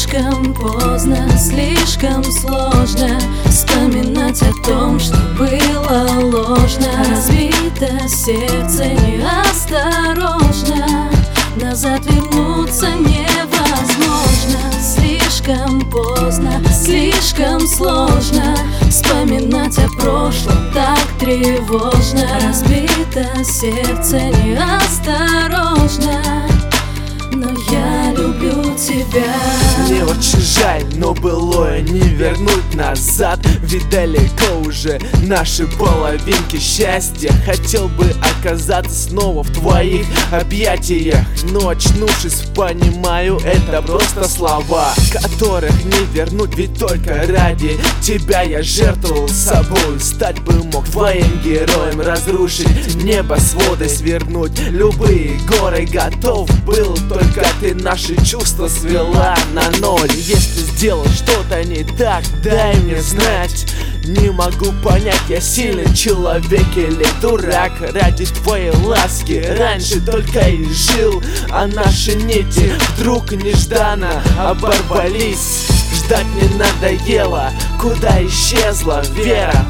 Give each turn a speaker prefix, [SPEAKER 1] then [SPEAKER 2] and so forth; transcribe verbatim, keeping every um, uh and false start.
[SPEAKER 1] Слишком поздно, слишком сложно вспоминать о том, что было ложно. Разбито сердце неосторожно, назад вернуться невозможно. Слишком поздно, слишком сложно вспоминать о прошлом, так тревожно. Разбито сердце неосторожно, но я люблю тебя.
[SPEAKER 2] Мне очень жаль, но былое не вернуть назад. Ведь далеко уже наши половинки счастья. Хотел бы оказаться снова в твоих объятиях, но очнувшись, понимаю, это просто слова, которых не вернуть, ведь только ради тебя я жертвовал собой. Стать бы мог твоим героем, разрушить небосводы, свернуть любые горы готов был, только ты наши чувства свела на ноль. Если сделал что-то не так, дай мне знать. Не могу понять, я сильный человек или дурак. Ради твоей ласки раньше только и жил, а наши нити вдруг нежданно оборвались. Ждать не надоело, куда исчезла вера